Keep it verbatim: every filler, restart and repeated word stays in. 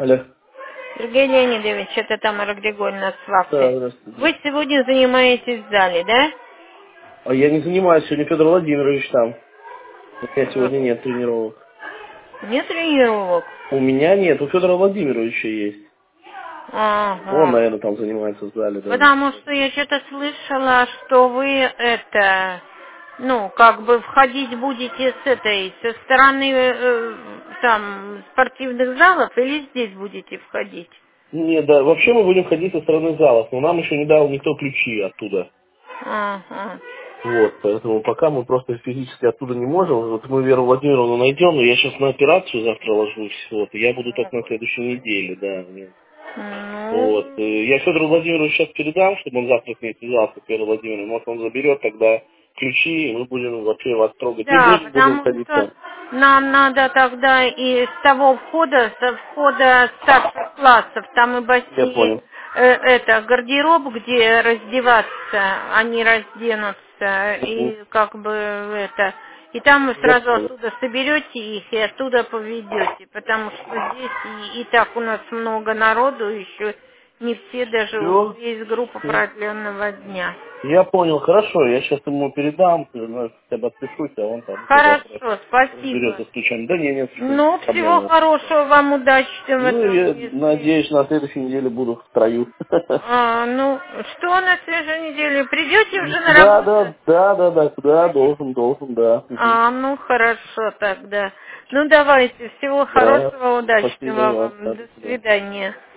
Алло. Сергей Леонидович, это Тамара Григорьевна с Да, Вахты. здравствуйте. Вы сегодня занимаетесь в зале, да? А я не занимаюсь, сегодня Федор Владимирович там. У меня Э, сегодня нет тренировок. Нет тренировок? У меня нет, у Федора Владимировича есть. Он, Ага. наверное, там занимается в зале даже. Потому что я что-то слышала, что вы это, ну, как бы входить будете с этой, со стороны э, там спортивных залов или здесь будете входить? Нет, да, вообще мы будем ходить со стороны залов, но нам еще не дал никто ключи оттуда. Ага. Вот, поэтому пока мы просто физически оттуда не можем. Вот мы Веру Владимировну найдем, но я сейчас на операцию завтра ложусь, вот, и я буду только на следующей неделе, да. Нет. Вот. э, Ну, Я Федору Владимировичу сейчас передам, чтобы он завтра с ней связался, Федор Владимирович. Может, он заберет тогда ключи, и мы будем вообще вас трогать не да, будем, будем потому ходить что там. нам надо тогда и с того входа, со входа старших классов, там и Я бассейн, понял. э, это гардероб, где раздеваться, они разденутся, Мгм. и как бы это, и там вы Я сразу понял. оттуда соберете их и оттуда поведете, потому что здесь и, и так у нас много народу, еще не все даже Все. ушли из группы продленного дня. Я понял, хорошо, я сейчас ему передам, ну, хотя бы отпишусь, а он там уже завтра Хорошо, спасибо. разберется с ключами. Да не, нет, что Ну, всего проблем. хорошего вам, удачи в Ну, этом, я если... надеюсь, на следующей неделе буду в строю. А, ну, что на следующей неделе? Придете уже на Да, работу? да, да, да, да, да, должен, должен, да. Мгм. А, ну, хорошо тогда. Ну, давайте, всего Да, хорошего, спасибо и удачного вам. Да, вам. до До свидания. свидания.